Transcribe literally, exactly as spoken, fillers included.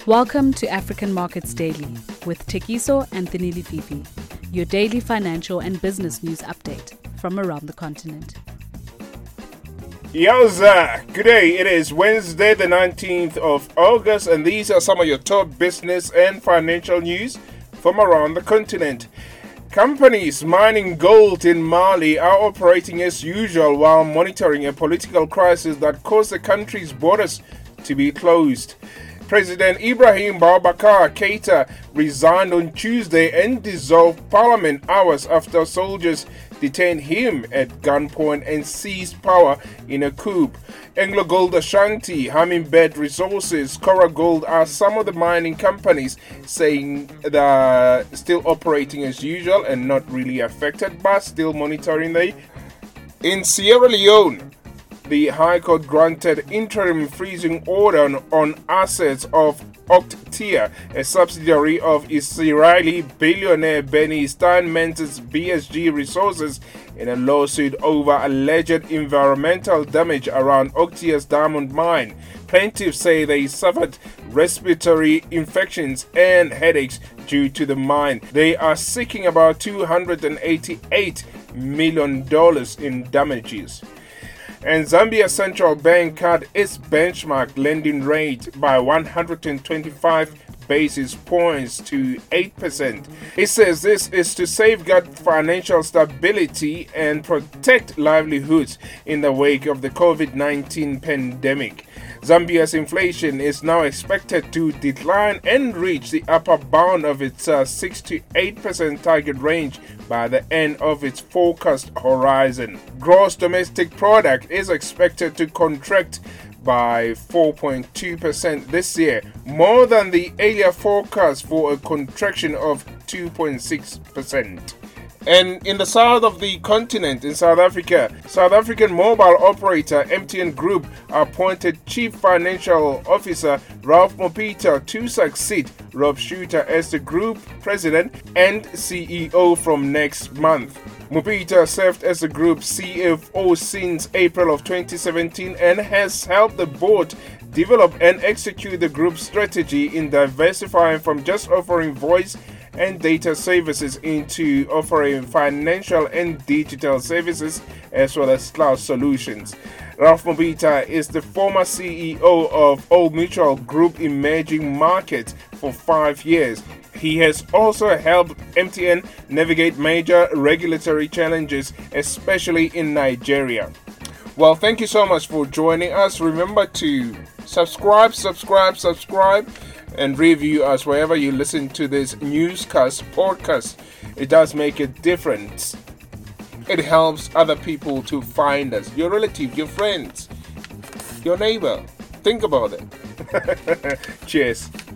Welcome to African Markets Daily with Tekiso and Thinili Fifi, your daily financial and business news update from around the continent. Yowza! Good day, it is Wednesday the nineteenth of August and these are some of your top business and financial news from around the continent. Companies mining gold in Mali are operating as usual while monitoring a political crisis that caused the country's borders to be closed. President Ibrahim Boubacar Keïta resigned on Tuesday and dissolved parliament hours after soldiers detained him at gunpoint and seized power in a coup. AngloGold Ashanti, Hummingbird Resources, Cora Gold are some of the mining companies saying they're still operating as usual and not really affected, but still monitoring them. In Sierra Leone, the High Court granted interim freezing order on, on assets of Octia, a subsidiary of Israeli billionaire Benny Steinmetz's B S G Resources, in a lawsuit over alleged environmental damage around Octia's diamond mine. Plaintiffs say they suffered respiratory infections and headaches due to the mine. They are seeking about two hundred eighty-eight million dollars in damages. And Zambia Central Bank cut its benchmark lending rate by one hundred twenty-five basis points to eight percent. It says this is to safeguard financial stability and protect livelihoods in the wake of the COVID nineteen pandemic. Zambia's inflation is now expected to decline and reach the upper bound of its uh, six to eight percent target range by the end of its forecast horizon. Gross domestic product is expected to contract by four point two percent this year, more than the earlier forecast for a contraction of two point six percent. And in the south of the continent, in South Africa, South African mobile operator M T N Group appointed Chief Financial Officer Ralph Mopita to succeed Rob Shuter as the group president and C E O from next month. Mopita served as the group's C F O since April of twenty seventeen and has helped the board develop and execute the group's strategy in diversifying from just offering voice and data services into offering financial and digital services as well as cloud solutions. Ralph Mopita is the former C E O of Old Mutual Group Emerging Markets for five years. He has also helped M T N navigate major regulatory challenges, especially in Nigeria. Well, thank you so much for joining us. Remember to subscribe, subscribe, subscribe, and review us wherever you listen to this newscast podcast. It does make a difference. It helps other people to find us. Your relative, your friends, your neighbor. Think about it. Cheers.